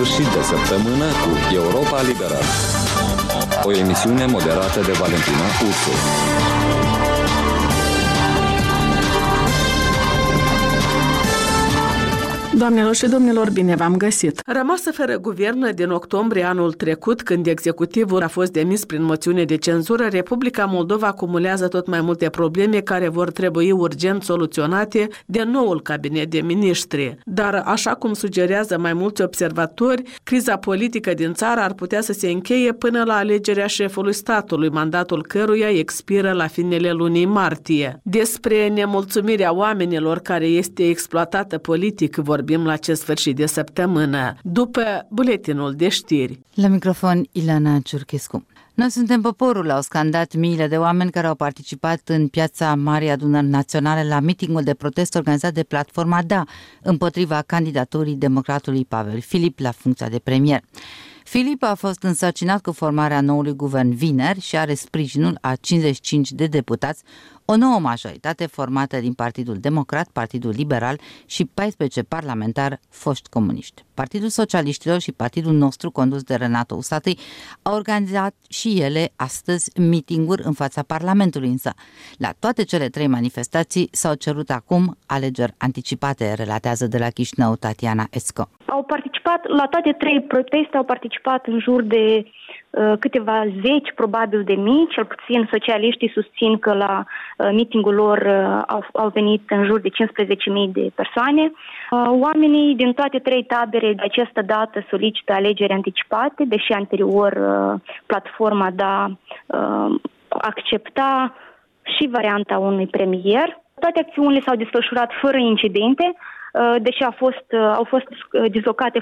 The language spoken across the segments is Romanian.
sfârșit de săptămână cu Europa Liberă. O emisiune moderată de Valentina Ursu. Doamnelor și domnilor, bine v-am găsit! Rămasă fără guvern din octombrie anul trecut, când executivul a fost demis prin moțiune de cenzură, Republica Moldova acumulează tot mai multe probleme care vor trebui urgent soluționate de noul cabinet de miniștri. Dar, așa cum sugerează mai mulți observatori, criza politică din țară ar putea să se încheie până la alegerea șefului statului, mandatul căruia expiră la finele lunii martie. Despre nemulțumirea oamenilor care este exploatată politic vorbim la acest sfârșit de săptămână, după buletinul de știri. La microfon, Ilana Ciurchescu. Noi suntem poporul, au scandat miile de oameni care au participat în piața Marii Adunări Naționale la mitingul de protest organizat de platforma DA împotriva candidaturii democratului Pavel Filip la funcția de premier. Filip a fost însărcinat cu formarea noului guvern vineri și are sprijinul a 55 de deputați, o nouă majoritate formată din Partidul Democrat, Partidul Liberal și 14 parlamentari foști comuniști. Partidul Socialiștilor și Partidul Nostru, condus de Renato Usatăi, au organizat și ele astăzi mitinguri în fața Parlamentului, însă la toate cele trei manifestații s-au cerut acum alegeri anticipate, relatează de la Chișinău Tatiana Esco. Au participat, la toate trei proteste au participat în jur de câteva zeci, probabil de mii, cel puțin socialiștii susțin că la mitingul lor au venit în jur de 15.000 de persoane. Oamenii din toate trei tabere de această dată solicită alegeri anticipate, deși anterior platforma DA accepta și varianta unui premier. Toate acțiunile s-au desfășurat fără incidente, deși au fost dislocate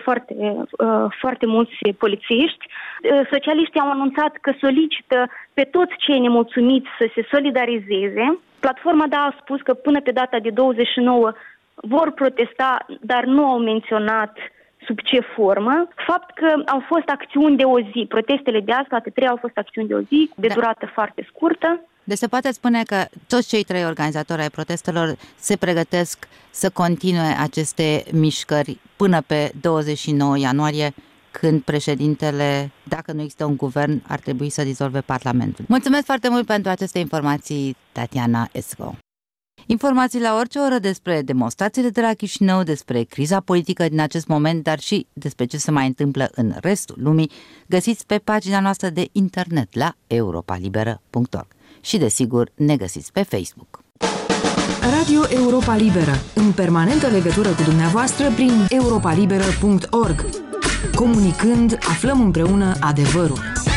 foarte mulți polițiști. Socialiștii au anunțat că solicită pe toți cei nemulțumiți să se solidarizeze. Platforma DA a spus că până pe data de 29 vor protesta, dar nu au menționat sub ce formă. Fapt că au fost acțiuni de o zi. Protestele de azi, toate trei au fost acțiuni de o zi, de durată foarte scurtă. Deci se poate spune că toți cei trei organizatori ai protestelor se pregătesc să continue aceste mișcări până pe 29 ianuarie, când președintele, dacă nu există un guvern, ar trebui să dizolve Parlamentul. Mulțumesc foarte mult pentru aceste informații, Tatiana Esco. Informații la orice oră despre demonstrațiile de la Chișinău, despre criza politică din acest moment, dar și despre ce se mai întâmplă în restul lumii, găsiți pe pagina noastră de internet la europalibera.org. Și desigur ne găsiți pe Facebook. Radio Europa Liberă, în permanentă legătură cu dumneavoastră prin europalibera.org. Comunicând, aflăm împreună adevărul.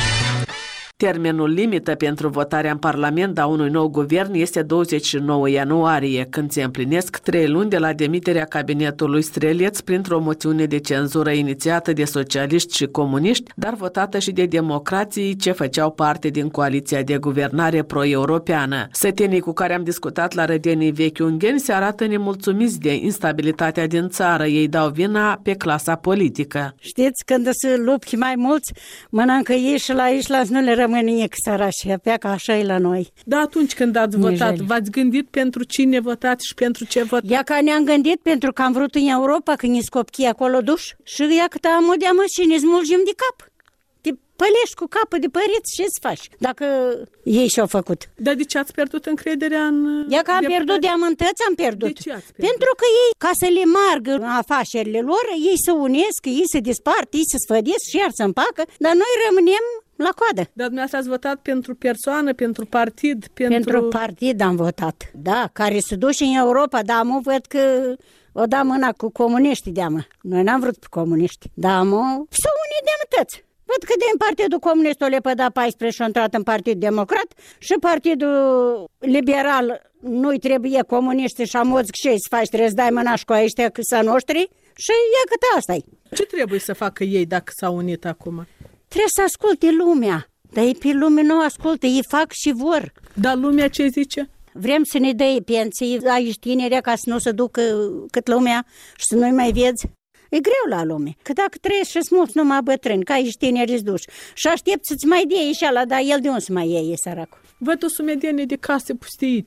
Termenul limită pentru votarea în Parlament a unui nou guvern este 29 ianuarie, când se împlinesc 3 luni de la demiterea cabinetului Streleț printr-o moțiune de cenzură inițiată de socialiști și comuniști, dar votată și de democrații ce făceau parte din coaliția de guvernare pro-europeană. Sătenii cu care am discutat la Rădenii Vechi Ungheni se arată nemulțumiți de instabilitatea din țară. Ei dau vina pe clasa politică. Știți, când se lupți mai mulți, mănâncă ei și la nu le rămâne sărași, pleacă așa e la noi. Da, atunci când ați votat, v-ați gândit pentru cine votați și pentru ce votați? Ia că ne-am gândit pentru că am vrut în Europa, când ne scopchii acolo duș, și ia că am o deamă și ne smulgem de cap. Te pălești cu capul de păreți, ce-ți faci? Dacă ei și-au făcut. Dar de ce ați pierdut încrederea în... Ia că am pierdut de amântăți, am pierdut. De ce ați pierdut? Pentru că ei, ca să le margă afacerile lor, ei se unesc, ei se dispart, ei se sfădesc și iar se împacă, dar noi rămânem la coadă. Dar dumneavoastră ați votat pentru persoană, pentru partid? Pentru partid am votat, da, care se duce în Europa, dar mă văd că o da mâna cu comuniștii deamă. Noi n-am vrut pe comuniști, dar mă să unii de-amătăți. Văd că din Partidul Comunist o lepăda 14 și a intrat în Partidul Democrat și Partidul Liberal nu-i trebuie comuniști și amoți ce să faci, trebuie să dai mâna și cu ăștia că să noștri și e cât asta-i. Ce trebuie să facă ei dacă s-au unit acum? Trebuie să asculte lumea, dar ei pe lume nu ascultă, ei fac și vor. Dar lumea ce zice? Vrem să ne dai pensii aici tinerea ca să nu se ducă cât lumea și să nu-i mai vezi. E greu la lume, că dacă trăiesc și-s mulți numai bătrâni, ca aici tineri duși și aștept să-ți mai dea ieșeala, dar el de unde să mai iei, săracul? Văd o sumedenie de case pustiite.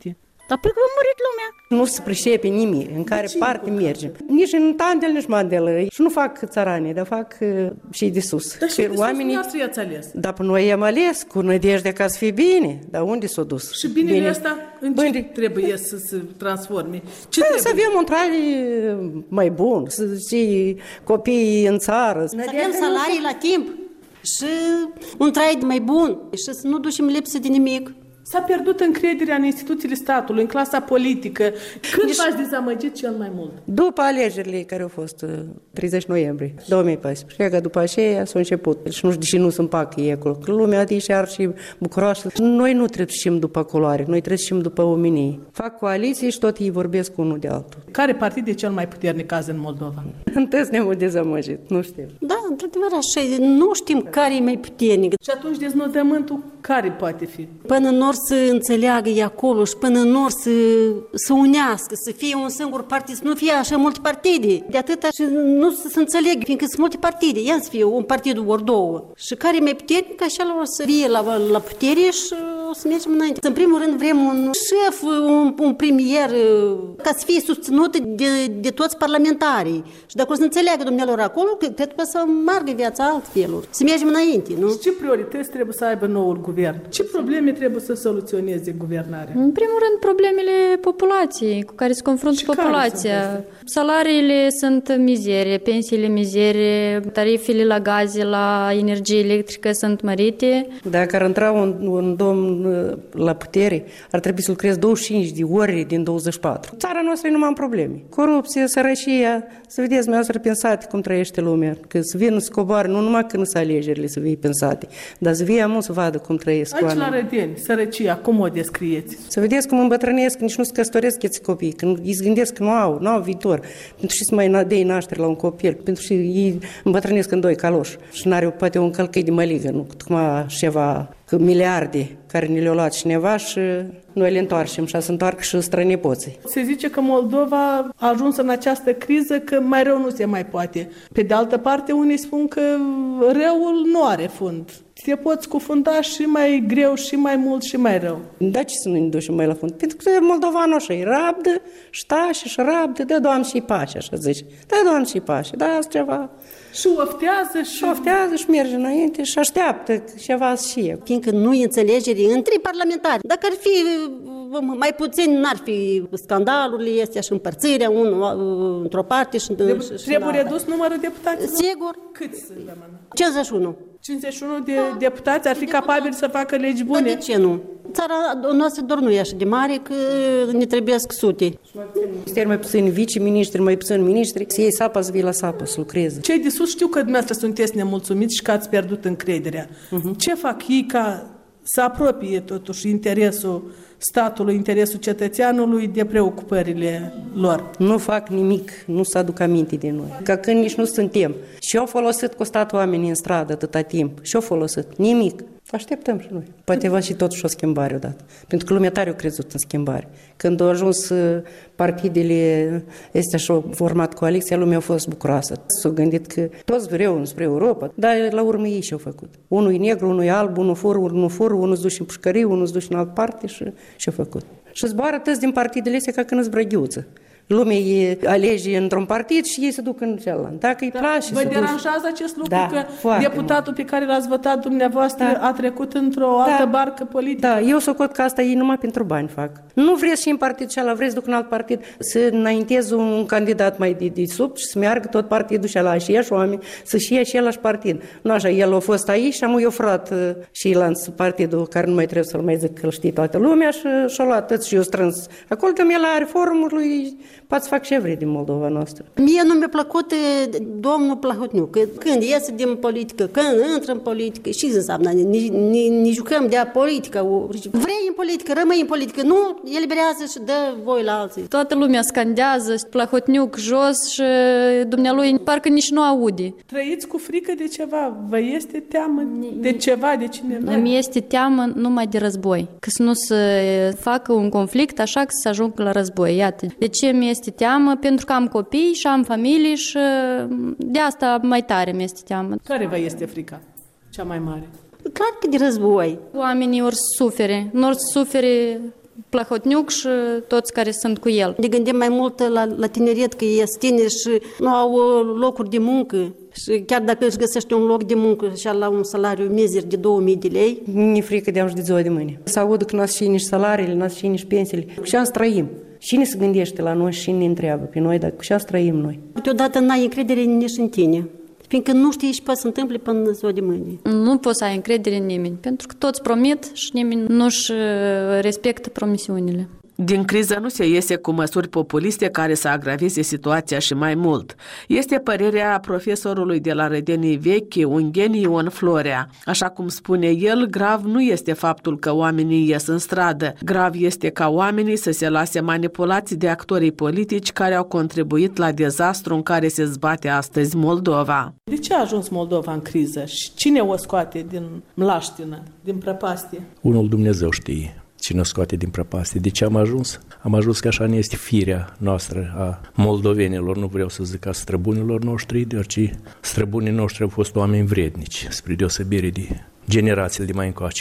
Dar pe că a murit lumea. Nu se pricepe nimic în care parte mergem. Nici în tandel, nici mandel. Și nu fac țăranii, dar fac și de sus. Dar și de oamenii... sus nu i-ați ales? Dar pe noi i-am ales cu nădejdea ca să fie bine. Dar unde s-a dus? Și binele ăsta în ce trebuie să se transforme? Ce trebuie? Să avem un trai mai bun, să și copiii în țară. Să avem salarii la timp și un trai mai bun și să nu ducem lipsă de nimic. S-a pierdut încrederea în instituțiile statului, în clasa politică. Când v-ați dezamăgit cel mai mult? După alegerile care au fost 30 noiembrie 2014. Că după aceea s-a început. Și nu știu de ce nu se împacă ei acolo. Că lumea deși ar și bucuroasă. Noi nu trebuie să știm după culoare, noi trebuie să știm după omenie. Fac coaliții și tot ei vorbesc unul de altul. Care partid e cel mai puternic azi în Moldova? Întâi ne-am dezamăgit, nu știu. Da, într-adevăr așa, nu știm care e mai puternic. Și atunci deznodământul care poate fi? Până nor să înțeleagă ei acolo și până nor să unească, să fie un singur partid, să nu fie așa multe partide. De atâta și nu să înțelegă, fiindcă sunt multe partide. Ia să fie un partid ori două. Și care e mai puternic, așa o să fie la putere și o să mergem înainte. În primul rând vrem un șef, un premier, ca să fie susținut de toți parlamentarii. Și dacă o să înțeleagă dumnealor acolo, cred că să meargă viața altfeluri. Să mergem înainte, nu? Și ce priorități trebuie să aibă noul guvern? Ce probleme trebuie să soluționeze guvernarea? În primul rând, problemele populației cu care se confruntă populația. Salariile sunt mizerie, pensiile mizerie, tarifele la gaze, la energie electrică sunt mărite. Dacă ar intra un domn la putere, ar trebui să lucreze 25 de ore din 24. Țara noastră e numai în probleme. Corupție, sărăcia, să vedeți, dumneavoastră pensate cum trăiește lumea. Că să vină să coboare, nu numai când sunt alegerile să fie pensate, dar să vie mult să vadă cum trăiesc oamenii. Aici la Rădeni, sărăcia, cum o descrieți? Să vedeți cum îmbătrânesc, nici nu se căsătoresc eți copii, când îi gândesc că nu au viitor. Pentru și să mai dea naștere la un copil, pentru și ei îmbătrânesc în doi caloși și n-are poate un călcăi de măligă, nu? Cum ceva miliarde care ne le-au luat cineva și noi le întoarcem și se întoarcă și strănepoții. Se zice că Moldova a ajuns în această criză că mai rău nu se mai poate. Pe de altă parte, unii spun că răul nu are fund. Te poți scufunda și mai greu, și mai mult, și mai rău. Da, ce să nu ne ducem mai la fund? Pentru că moldovanul așa e rabdă, și rabdă, dă Doamne și pace, așa zice. Dă Doamne și pace, da, asta ceva. Și oftează și merge înainte și așteaptă ceva și eu. Fiindcă nu e înțelegere între parlamentari. Dacă ar fi mai puțin, n-ar fi scandalurile astea și împărțirea unul într-o parte și trebuie redus numărul deputaților? Sigur. Câți sunt, doamnă? 51. 51 de deputați ar fi capabili să facă legi bune? De ce nu? Țara noastră doar nu e așa de mare că ne trebuiesc sute. Ministeri mai puțin viceministri, mai puțin ministri, să iei sapa să vii la sapă, să lucreze. Cei de sus știu că dumneavoastră sunteți nemulțumiți și că ați pierdut încrederea. Ce fac ei ca să apropie totuși interesul statului, interesul cetățeanului de preocupările lor? Nu fac nimic, nu se aduc aminte de noi. Ca când nici nu suntem. Și-au folosit cu statul oamenii în stradă atâta timp. Și-au folosit nimic. Așteptăm și noi. Poate va și totuși o schimbare odată. Pentru că lumea tare a crezut în schimbare. Când au ajuns partidele astea și au format coaliția, lumea a fost bucuroasă. S-au gândit că toți vreau spre Europa, dar la urmă ei și-au făcut. Unul e negru, unul e alb, unul fură, unul se duce în pușcărie, unul se duce în altă parte și-au făcut. Și zboară toți din partidele astea ca când îți brăghiuță. Lumea îi alege într-un partid și ei se duc în celălalt. Dacă îi place, vă deranjează acest lucru că deputatul pe care l-ați votat dumneavoastră a trecut într-o altă barcă politică? Da, eu socot că asta ei numai pentru bani fac. Nu vreți și în partid cealaltă, vreți să duc în alt partid, să înaintez un candidat mai de sub și să meargă tot partidul și la și ieși oameni, să-și ia și același partid. Nu așa, el a fost aici și am eu furat și el în partidul care nu mai trebuie să-l mai zic că îl știe toată lumea și-a luat tot și eu strâns. Acolo că el are forumul lui, poate să fac ce vrei din Moldova noastră. Mie nu mi-a plăcut domnul Plahotniuc. Când iese din politică, când intră în politică, și înseamnă, ne jucăm de politică. Vrei în politică, rămâi în politică, nu eliberează și dă voi la alții. Toată lumea scandează, Plahotniuc jos și dumnealui parcă nici nu aude. Trăiți cu frică de ceva? Vă este teamă de ceva, de cineva? Îmi este teamă numai de război. Că să nu se facă un conflict așa că să ajungă la război. Iată. De ce mi este teamă? Pentru că am copii și am familie și de asta mai tare mi este teamă. Care vă este frica cea mai mare? Clar că de război. Oamenii ori sufere, nu ori sufere Plahotniuc și toți care sunt cu el. Ne gândim mai mult la tineret, că este tineri și nu au locuri de muncă. Și chiar dacă își găsește un loc de muncă și la un salariu mizer de 2000 de lei. Mi-e frică de de ziua de mâine. Să aud că n-ați și nici salariile, n-ați și nici pensiile. Cu ce să trăim? Cine se gândește la noi și cine ne întreabă pe noi, dar cu ce să trăim noi? Câteodată n-ai încredere nici în tine. Fiindcă nu știi ce poate să întâmple până ziua de mâine. Nu poți să ai încredere în nimeni, pentru că toți promit și nimeni nu-și respectă promisiunile. Din criză nu se iese cu măsuri populiste care să agraveze situația și mai mult. Este părerea profesorului de la Rădenii Vechi, Ungheni Ion Florea. Așa cum spune el, grav nu este faptul că oamenii ies în stradă. Grav este ca oamenii să se lase manipulați de actorii politici care au contribuit la dezastru în care se zbate astăzi Moldova. De ce a ajuns Moldova în criză și cine o scoate din mlaștină, din prăpastie? Unul Dumnezeu știe cine o scoate din prăpastie. De ce am ajuns? Am ajuns că așa ne este firea noastră a moldovenilor, nu vreau să zic a străbunilor noștri, deoarece străbunii noștri au fost oameni vrednici, spre deosebire de generațiile de mai încoace.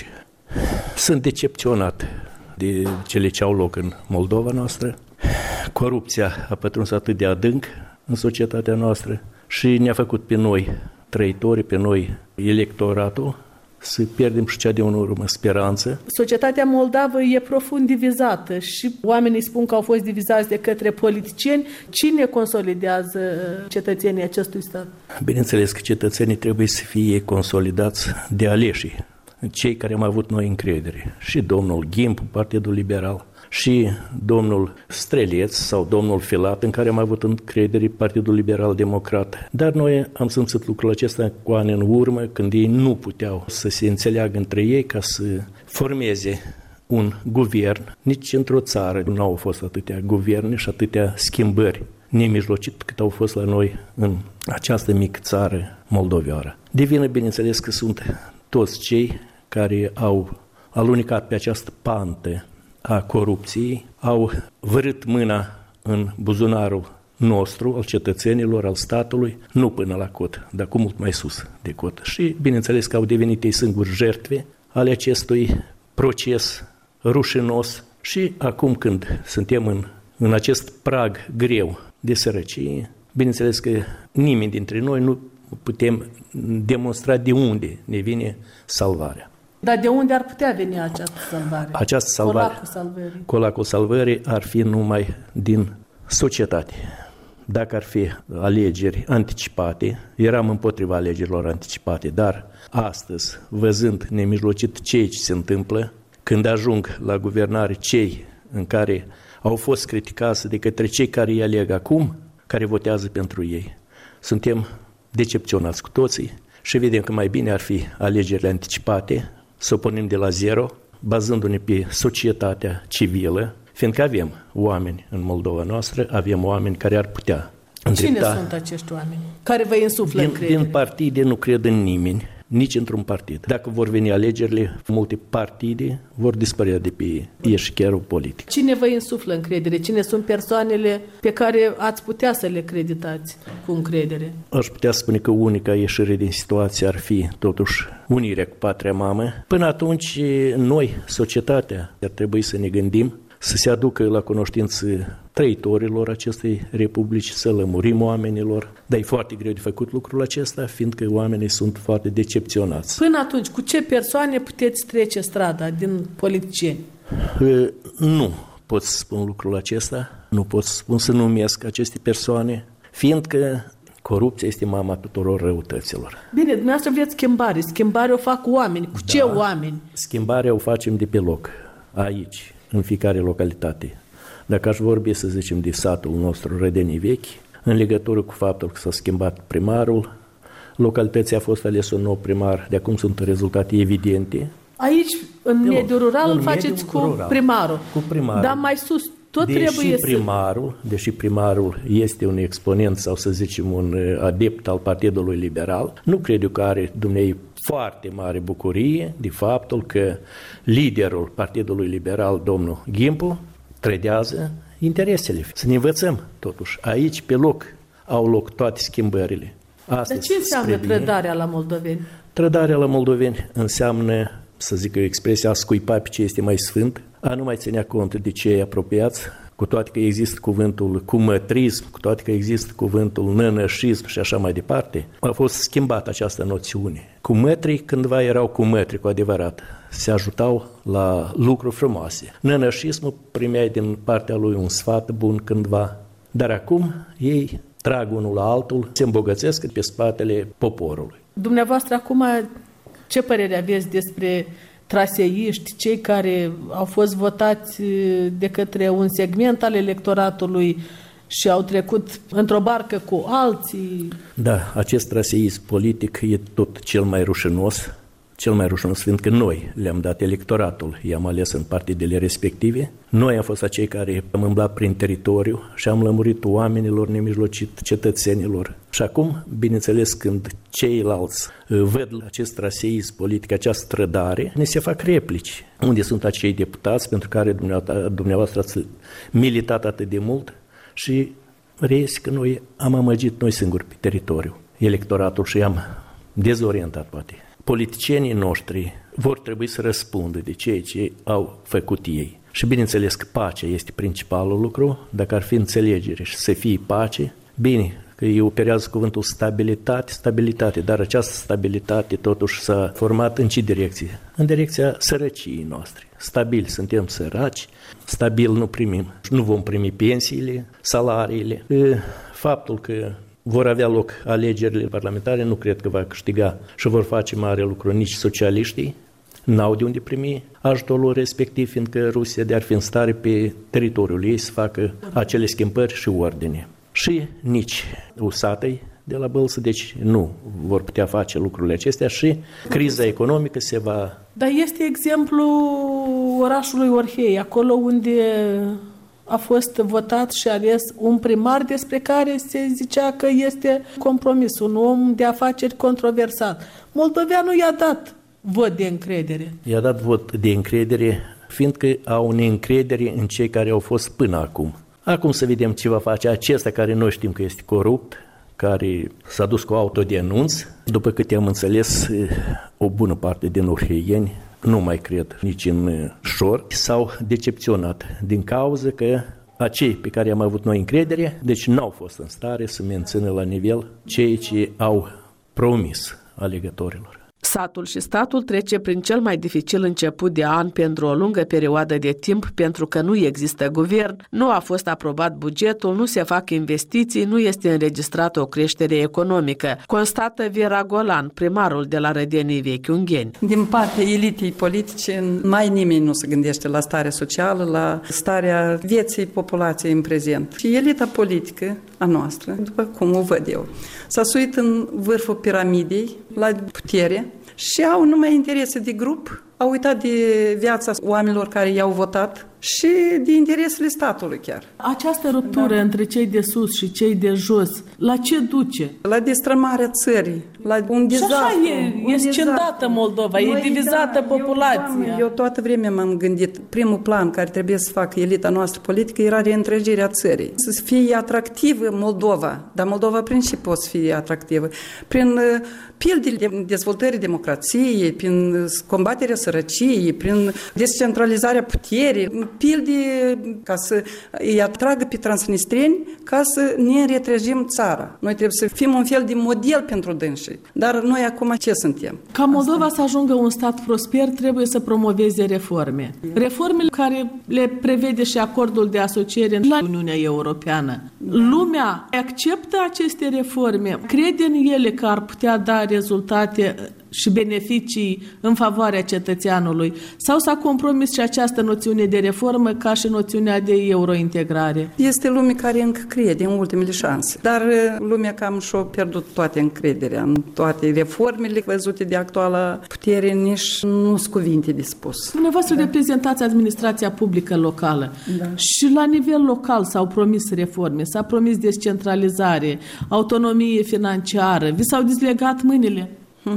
Sunt decepționat de cele ce au loc în Moldova noastră. Corupția a pătruns atât de adânc în societatea noastră și ne-a făcut pe noi trăitori, pe noi electoratul, să pierdem și cea de în urmă speranță. Societatea moldavă e profund divizată și oamenii spun că au fost divizați de către politicieni. Cine consolidează cetățenii acestui stat? Bineînțeles că cetățenii trebuie să fie consolidați de aleșii, cei care am avut noi încredere. Și domnul Ghimpu, Partidul Liberal, și domnul Streleț sau domnul Filat, în care am avut încredere Partidul Liberal Democrat. Dar noi am simțit lucrul acesta cu ani în urmă, când ei nu puteau să se înțeleagă între ei ca să formeze un guvern. Nici într-o țară nu au fost atâtea guverne și atâtea schimbări nemijlocit cât au fost la noi în această mică țară moldoveară. De vină, bineînțeles, că sunt toți cei care au alunecat pe această pantă a corupției, au vărât mâna în buzunarul nostru, al cetățenilor, al statului, nu până la cot, dar cu mult mai sus de cot. Și, bineînțeles, că au devenit ei singuri jertve ale acestui proces rușinos și acum când suntem în acest prag greu de sărăcie, bineînțeles că nimeni dintre noi nu putem demonstra de unde ne vine salvarea. Dar de unde ar putea veni această salvare? Această salvare, colacul salvării ar fi numai din societate. Dacă ar fi alegeri anticipate, eram împotriva alegerilor anticipate, dar astăzi, văzând nemijlocit ce se întâmplă, când ajung la guvernare cei în care au fost criticați de către cei care îi aleg acum, care votează pentru ei, suntem decepționați cu toții și vedem că mai bine ar fi alegerile anticipate, să o punem de la zero, bazându-ne pe societatea civilă, fiindcă avem oameni în Moldova noastră, avem oameni care ar putea îndrepta. Cine sunt acești oameni care vă insuflă încredere? Din partide nu cred în nimeni, nici într-un partid. Dacă vor veni alegerile, multe partide vor dispărea de pe eșichierul politic. Cine vă insuflă încredere? Cine sunt persoanele pe care ați putea să le creditați cu încredere? Aș putea spune că unica ieșire din situație ar fi totuși unirea cu patria mamă. Până atunci, noi, societatea, ar trebui să ne gândim să se aducă la cunoștință trăitorilor acestei republici, să lămurim oamenilor, dar e foarte greu de făcut lucrul acesta, fiindcă oamenii sunt foarte decepționați. Până atunci, cu ce persoane puteți trece strada din politicieni? Nu pot să spun lucrul acesta, nu pot să spun să numesc aceste persoane, fiindcă corupția este mama tuturor răutăților. Bine, dumneavoastră vreți schimbare. Schimbare o fac oameni. Cu ce oameni? Schimbarea o facem de pe loc, aici, în fiecare localitate. Dacă aș vorbi, să zicem, de satul nostru Rădenii Vechi, în legătură cu faptul că s-a schimbat primarul, localității a fost ales un nou primar, de acum sunt rezultate evidente. Aici, în mediul rural, îl faceți cu primarul. Cu primarul. Dar mai sus, tot trebuie Deși primarul este un exponent sau, să zicem, un adept al Partidului Liberal, nu cred eu că are dumnei foarte mare bucurie de faptul că liderul Partidului Liberal, domnul Ghimpu, trădează interesele. Să ne învățăm, totuși. Aici, pe loc, au loc toate schimbările. Dar ce înseamnă trădarea la moldoveni? Trădarea la moldoveni înseamnă, să zic o expresie, a scuipa pe ce este mai sfânt, a nu mai ținea cont de cei apropiați, cu toate că există cuvântul cumătrism, cu toate că există cuvântul nănășism și așa mai departe, a fost schimbată această noțiune. Cumătrii cândva erau cumătri cu adevărat, se ajutau la lucruri frumoase. Nănășismul primeai din partea lui un sfat bun cândva, dar acum ei trag unul la altul, se îmbogățesc pe spatele poporului. Dumneavoastră, acum, ce părere aveți despre traseiști, cei care au fost votați de către un segment al electoratului și au trecut într-o barcă cu alții? Da, acest traseism politic e tot cel mai rușinos, fiindcă noi le-am dat electoratul, i-am ales în partidele respective. Noi am fost acei care am umblat prin teritoriu și am lămurit oamenilor nemijlocit, cetățenilor. Și acum, bineînțeles, când ceilalți văd acest traseism politic, această trădare, ne se fac replici. Unde sunt acei deputați pentru care dumneavoastră ați militat atât de mult? Și reiese că noi am amăgit noi singuri pe teritoriu electoratul și am dezorientat poate. Politicienii noștri vor trebui să răspundă de ceea ce au făcut ei. Și bineînțeles că pacea este principalul lucru, dacă ar fi înțelegere și să fie pace, bine, că ei operează cuvântul stabilitate, dar această stabilitate totuși s-a format în ce direcție? În direcția sărăciei noastre. Stabil, suntem săraci, stabil nu vom primi pensiile, salariile. Faptul că vor avea loc alegerile parlamentare, nu cred că va câștiga și vor face mare lucru nici socialiștii, n-au de unde primi ajutorul respectiv, fiindcă Rusia de-ar fi în stare pe teritoriul ei să facă acele schimbări și ordine. Și nici usatei de la Bălță, deci nu vor putea face lucrurile acestea și criza economică se va... Dar este exemplu orașului Orhei, acolo unde a fost votat și ales un primar despre care se zicea că este compromis, un om de afaceri controversat. Moldoveanul i-a dat vot de încredere. I-a dat vot de încredere, fiindcă au neîncredere în cei care au fost până acum. Acum să vedem ce va face acesta care noi știm că este corupt, care s-a dus cu autodenunț. După câte am înțeles, o bună parte din orheieni nu mai cred nici în șor, s-au decepționat din cauza că acei pe care am avut noi încredere, deci n-au fost în stare să mențină la nivel ceea ce au promis alegătorilor. Satul și statul trece prin cel mai dificil început de an pentru o lungă perioadă de timp, pentru că nu există guvern, nu a fost aprobat bugetul, nu se fac investiții, nu este înregistrată o creștere economică, constată Vera Golan, primarul de la Rădenii Vechi Ungheni. Din partea elitei politice, mai nimeni nu se gândește la starea socială, la starea vieții populației în prezent. Și elita politică a noastră, după cum o văd eu, s-a suit în vârful piramidei, la putere, și au numai interese de grup, au uitat de viața oamenilor care i-au votat și de interesele statului chiar. Această ruptură între cei de sus și cei de jos, la ce duce? La destrămarea țării, la un dezastru. Și așa e scindată Moldova, e divizată populația. Eu toată vremea m-am gândit, primul plan care trebuie să facă elita noastră politică era reîntregirea țării. Să fie atractivă Moldova, dar Moldova prin ce poate să fie atractivă? Prin pildele dezvoltării democrației, prin combaterea sărăciei, prin descentralizarea puterii, pilde ca să îi atragă pe transnistreni, ca să ne retrăgim țara. Noi trebuie să fim un fel de model pentru dânsii. Dar noi acum ce suntem? Ca Moldova să ajungă un stat prosper, trebuie să promoveze reforme. Reformele care le prevede și acordul de asociere la Uniunea Europeană. Lumea acceptă aceste reforme, crede în ele că ar putea da rezultate și beneficii în favoarea cetățeanului, sau s-a compromis și această noțiune de reformă ca și noțiunea de eurointegrare? Este lume care încă crede în ultimele șanse, dar lumea cam și-a pierdut toate încrederea în toate reformele văzute de actuala putere, nici nu sunt cuvinte de spus. Dumneavoastră reprezentați administrația publică locală și la nivel local s-au promis reforme, s-a promis descentralizare, autonomie financiară, vi s-au dezlegat mâinile?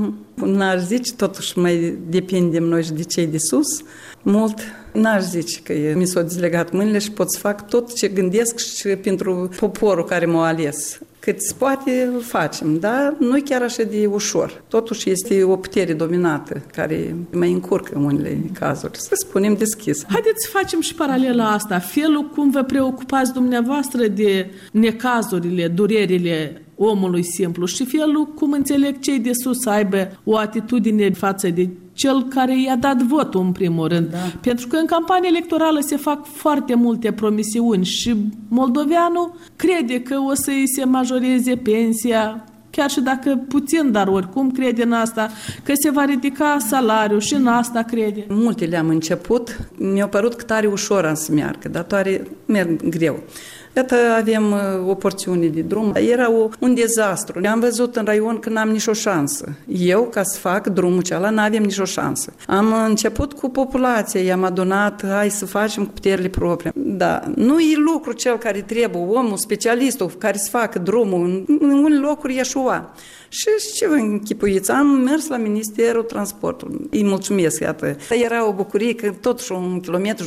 N-aș zice, totuși mai depindem noi și de cei de sus, mult. N-aș zice că mi s-au dezlegat mâinile și pot să fac tot ce gândesc și pentru poporul care m-a ales. Cât se poate, îl facem, dar nu e chiar așa de ușor. Totuși este o putere dominată care mai încurcă în unele cazuri. Să spunem deschis. Haideți să facem și paralela asta. Felul cum vă preocupați dumneavoastră de necazurile, durerile omului simplu și felul cum înțeleg cei de sus să aibă o atitudine față de cel care i-a dat votul în primul rând. Da. Pentru că în campanie electorală se fac foarte multe promisiuni și moldoveanul crede că o să îi se majoreze pensia, chiar și dacă puțin, dar oricum crede în asta, că se va ridica salariul și în asta crede. Multe le-am început, mi-a părut că tare ușor să meargă, dar tare merg greu. Iată, avem o porțiune de drum. Era un dezastru. Am văzut în raion că n-am nicio șansă. Eu, ca să fac drumul cealaltă, n-avem nicio șansă. Am început cu populația, i-am adunat, hai să facem cu puterile proprii. Da, nu e lucru cel care trebuie, omul, specialistul care să facă drumul. În unele locuri eșua. Și ce vă închipuiți? Am mers la Ministerul Transportului. Îi mulțumesc, iată. Era o bucurie că totuși 1,5 kilometru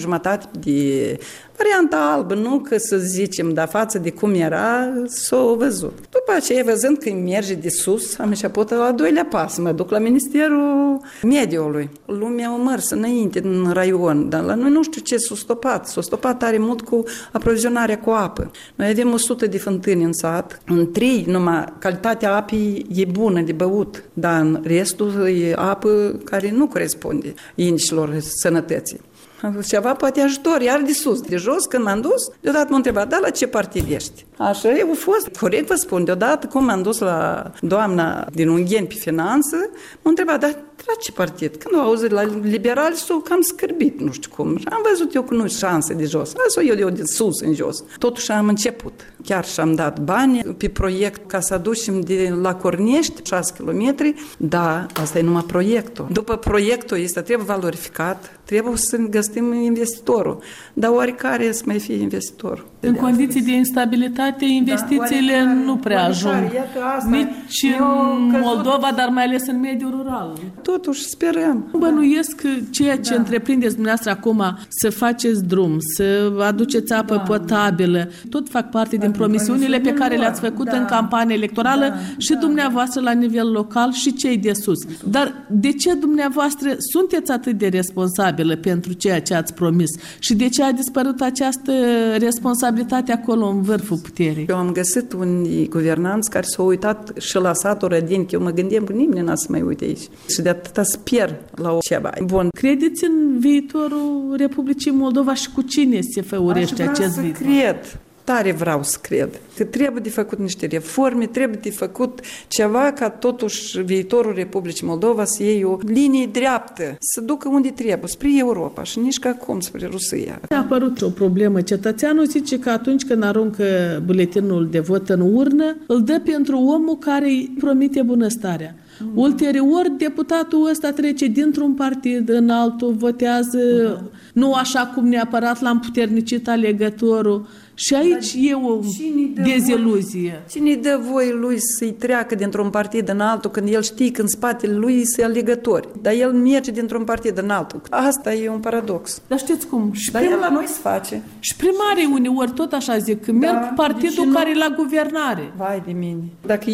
de varianta albă, nu că să zicem, dar față de cum era, s-o văzut. După aceea, văzând că merge de sus, am început la al doilea pas, mă duc la Ministerul Mediului. Lumea a mers înainte în raion, dar la noi nu știu ce s-a stopat. S-a stopat tare mult cu aprovizionarea cu apă. Noi avem 100 de fântâni în sat, în 3 numai calitatea apei e bună de băut, dar în restul e apă care nu corespunde indicilor sănătății. Ceva poate ajutor, iar de sus, de jos, când m-am dus, deodată m-a întrebat, da, la ce partid ești? Așa eu a fost, corect vă spun, deodată cum m-am dus la doamna din Ungheni pe finanță, m-a întrebat, da, la ce partid? Când au auzit la liberali, s-au cam scârbit, nu știu cum. Și am văzut eu că nu-i șanse de jos, las-o eu de sus în jos. Totuși am început. Chiar și-am dat bani pe proiect ca să aducem de la Cornești, 6 km, da, asta e numai proiectul. După proiectul ăsta trebuie valorificat, trebuie să găsim investitorul. Dar oarecare să mai fie investitor? În condiții de instabilitate, investițiile nu prea ajung. Nici în Moldova, dar mai ales în mediul rural. Totuși sperăm. Bănuiesc că ceea ce întreprindeți dumneavoastră acum, să faceți drum, să aduceți apă potabilă, tot fac parte din promisiunile pe care le-ați făcut în campanie electorală și dumneavoastră la nivel local și cei de sus. Dar de ce dumneavoastră sunteți atât de responsabilă pentru ceea ce ați promis și de ce a dispărut această responsabilitate acolo în vârful puterii? Eu am găsit unii guvernanți care s-au uitat și la satul Rădeni, că eu mă gândeam că nimeni n-a să mai uite aici. Și de atâta sper la ceva bun. Credeți în viitorul Republicii Moldova și cu cine se făurește acest viitor? Cred. Tare vreau să cred că trebuie de făcut niște reforme, trebuie de făcut ceva ca totuși viitorul Republicii Moldova să iei o linie dreaptă, să ducă unde trebuie, spre Europa și nici ca acum spre Rusia. A apărut o problemă. Cetățeanul zice că atunci când aruncă buletinul de vot în urnă, îl dă pentru omul care îi promite bunăstarea. Ulterior, deputatul ăsta trece dintr-un partid în altul, votează nu așa cum neapărat l-am puternicit alegătorul. Și aici e o deziluzie. Cine dă voie lui să-i treacă dintr-un partid în altul când el știe că în spatele lui sunt alegători? Dar el merge dintr-un partid în altul. Asta e un paradox. Dar știți cum? Dar el la noi se face. Și primarii uneori tot așa zic, că merg cu partidul care e la guvernare. Vai de mine. Dacă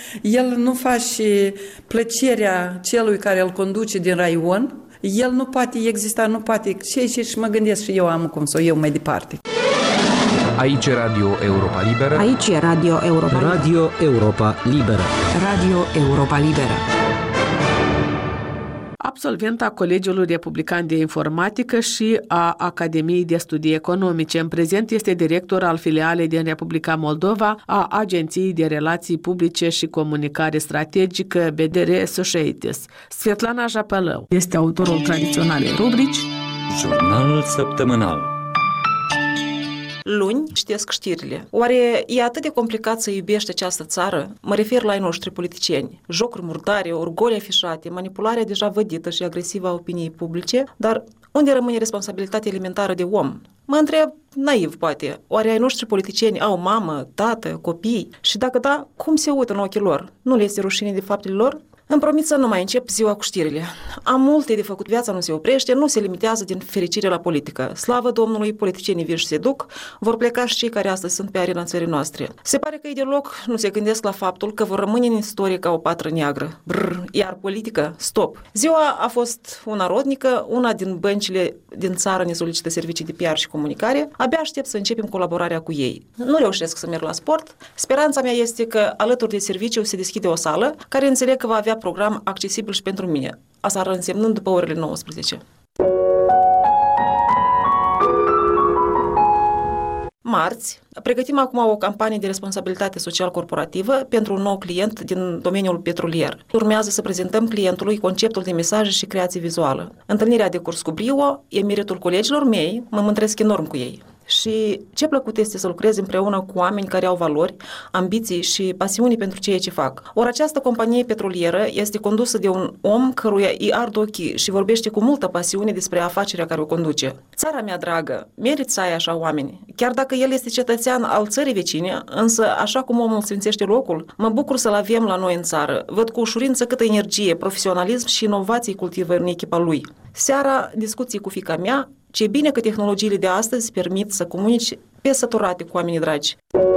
el nu face plăcerea celui care îl conduce din raion, el nu poate exista, nu poate. Și mă gândesc și eu am cum să o iau mai departe. Aici e Radio Europa Liberă. Aici e Radio Europa Liberă. Radio Europa Liberă. Radio Europa Liberă. Absolventa Colegiului Republican de Informatică și a Academiei de Studii Economice. În prezent este director al filialei din Republica Moldova a Agenției de Relații Publice și Comunicare Strategică BDR Associates. Svetlana Japălău este autorul tradiționalei rubrici Jurnalul săptămânal. Luni citesc știrile. Oare e atât de complicat să iubești această țară? Mă refer la ai noștri politicieni. Jocuri murdare, orgolii afișate, manipularea deja vădită și agresivă a opiniei publice, dar unde rămâne responsabilitatea elementară de om? Mă întreb, naiv poate, oare ai noștri politicieni au mamă, tată, copii? Și dacă da, cum se uită în ochii lor? Nu le este rușine de faptele lor? Îmi promit să nu mai încep ziua cu știrile. Am multe de făcut, viața nu se oprește, nu se limitează din fericire la politică. Slavă Domnului, politicienii vin și se duc, vor pleca și cei care astăzi sunt pe arena țării noastre. Se pare că ideolog nu se gândesc la faptul că vor rămâne în istorie ca o patră neagră. Iar politică, stop. Ziua a fost una rodnică, una din băncile din țară ne solicită servicii de PR și comunicare. Abia aștept să începem colaborarea cu ei. Nu reușesc să merg la sport. Speranța mea este că alături de serviciu se deschide o sală care înțeleg că va avea program accesibil și pentru mine. Asta ar însemnând după orele 19. Marți, pregătim acum o campanie de responsabilitate social corporativă pentru un nou client din domeniul petrolier. Urmează să prezentăm clientului conceptul de mesaje și creație vizuală. Întâlnirea de curs cu brio e meritul colegilor mei, mă mândresc enorm cu ei. Și ce plăcut este să lucrez împreună cu oameni care au valori, ambiții și pasiuni pentru ceea ce fac. Ori această companie petrolieră este condusă de un om căruia îi ard ochii și vorbește cu multă pasiune despre afacerea care o conduce. Țara mea dragă, merit să ai așa oameni. Chiar dacă el este cetățean al țării vecine, însă așa cum omul sfințește locul, mă bucur să-l avem la noi în țară. Văd cu ușurință câtă energie, profesionalism și inovații cultivă în echipa lui. Seara, discuții cu fiica mea. Ce bine că tehnologiile de astăzi permit să comunici pe săturate cu oamenii dragi.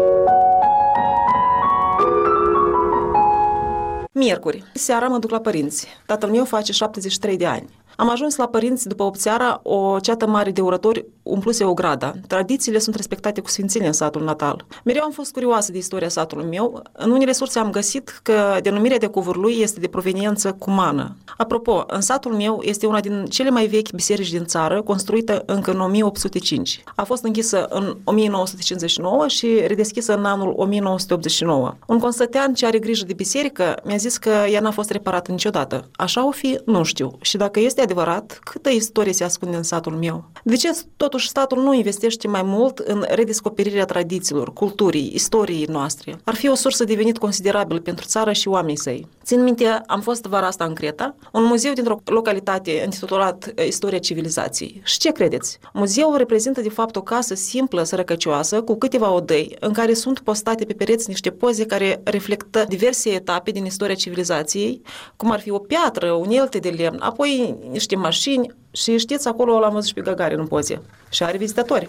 Miercuri. Seara mă duc la părinți. Tatăl meu face 73 de ani. Am ajuns la părinți după 8 seara, o ceată mare de orători umpluse o grada. Tradițiile sunt respectate cu sfințenie în satul natal. Mereu am fost curioasă de istoria satului meu. În unele surse am găsit că denumirea de covârlui este de proveniență cumană. Apropo, în satul meu este una din cele mai vechi biserici din țară, construită încă în 1805. A fost închisă în 1959 și redeschisă în anul 1989. Un constătean ce are grijă de biserică mi-a zis că ea n-a fost reparată niciodată. Așa o fi, nu știu. Și dacă este adevărat, câtă istorie se ascunde în satul meu? De ce totuși statul nu investește mai mult în redescoperirea tradițiilor, culturii, istoriei noastre? Ar fi o sursă de venit considerabil pentru țară și oamenii săi. Țin minte, am fost vara asta în Creta, un muzeu dintr-o localitate intitulat Istoria civilizației. Și ce credeți? Muzeul reprezintă de fapt o casă simplă, sărăcăcioasă, cu câteva odăi, în care sunt postate pe pereți niște poze care reflectă diverse etape din istoria civilizației, cum ar fi o piatră, unelte de lemn, apoi niște mașini și știți, acolo l-am văzut și pe Gagarin în poze. Și are vizitatori.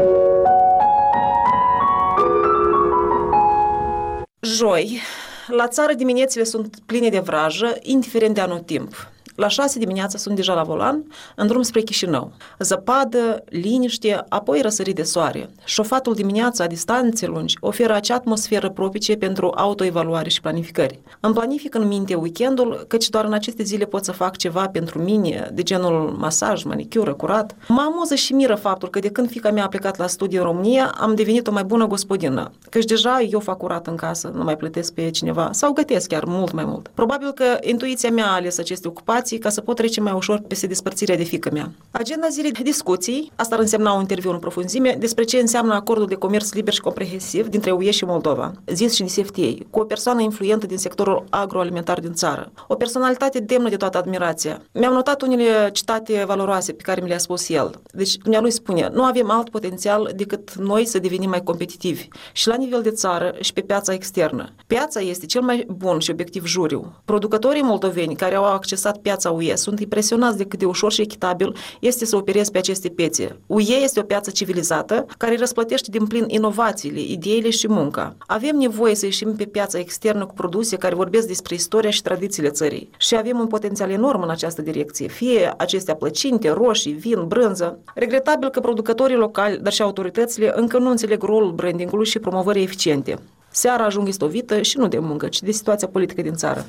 Joi, la țară diminețile sunt pline de vrajă, indiferent de anotimp. La 6 dimineața sunt deja la volan, în drum spre Chișinău. Zăpadă, liniște, apoi răsărit de soare. Șofatul dimineața, a distanțe lungi, oferă acea atmosferă propice pentru autoevaluare și planificări. Îmi planific în minte weekendul, căci doar în aceste zile pot să fac ceva pentru mine, de genul masaj, manicură, curat. Mă amuză și miră faptul că de când fiica mea a plecat la studii în România, am devenit o mai bună gospodină. Căci deja eu fac curat în casă, nu mai plătesc pe cineva, sau gătesc chiar mult mai mult. Probabil că intuiția mea a ales aceste ocupații ca să pot trece mai ușor peste despărțirea de fiică mea. Agenda zilei de discuții, asta ar însemna un interviu în profunzime, despre ce înseamnă acordul de comerț liber și comprehensiv dintre UE și Moldova, zis și de CFTA, cu o persoană influentă din sectorul agroalimentar din țară. O personalitate demnă de toată admirația. Mi-am notat unele citate valoroase pe care mi le-a spus el. Deci, dumnealui spune, nu avem alt potențial decât noi să devenim mai competitivi și la nivel de țară și pe piața externă. Piața este cel mai bun și obiectiv juriu. Producătorii moldoveni care au accesat piața UE sunt impresionați de cât de ușor și echitabil este să operezi pe aceste piețe. UE este o piață civilizată care răsplătește din plin inovațiile, ideile și munca. Avem nevoie să ieșim pe piața externă cu produse care vorbesc despre istoria și tradițiile țării. Și avem un potențial enorm în această direcție, fie acestea plăcinte, roșii, vin, brânză. Regretabil că producătorii locali, dar și autoritățile încă nu înțeleg rolul brandingului și promovării eficiente. Seara ajung istovită și nu de muncă, ci de situația politică din țară.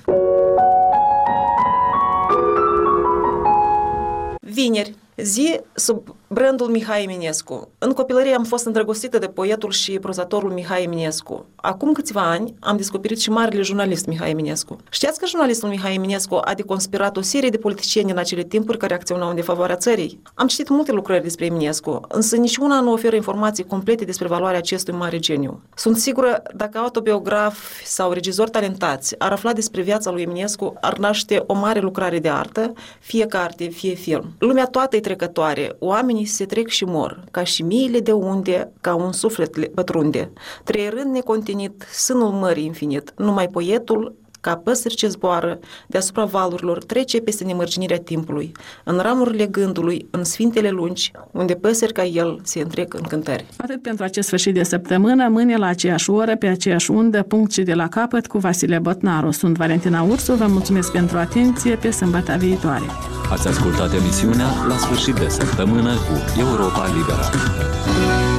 Vineri, zi sub brandul Mihai Eminescu. În copilărie am fost îndrăgostită de poetul și prozatorul Mihai Eminescu. Acum câțiva ani am descoperit și marele jurnalist Mihai Eminescu. Știați că jurnalistul Mihai Eminescu a deconspirat o serie de politicieni în acele timpuri care acționau în defavoarea țării? Am citit multe lucrări despre Eminescu, însă niciuna nu oferă informații complete despre valoarea acestui mare geniu. Sunt sigură, dacă autobiografi sau regizori talentați ar afla despre viața lui Eminescu, ar naște o mare lucrare de artă, fie carte, fie film. Lumea toată e trecătoare, oamenii se trec și mor, ca și miile de unde, ca un suflet pătrunde. Trăierând necontenit, sânul mării infinit, numai poetul ca păsări ce zboară deasupra valurilor, trece peste nemărginirea timpului, în ramurile gândului, în sfintele lungi, unde păsări ca el se întrec în cântări. Atât pentru acest sfârșit de săptămână, mâine la aceeași oră, pe aceeași undă, punct și de la capăt, cu Vasile Botnaru. Sunt Valentina Ursu, vă mulțumesc pentru atenție, pe sâmbătă viitoare. Ați ascultat emisiunea La sfârșit de săptămână cu Europa Liberă.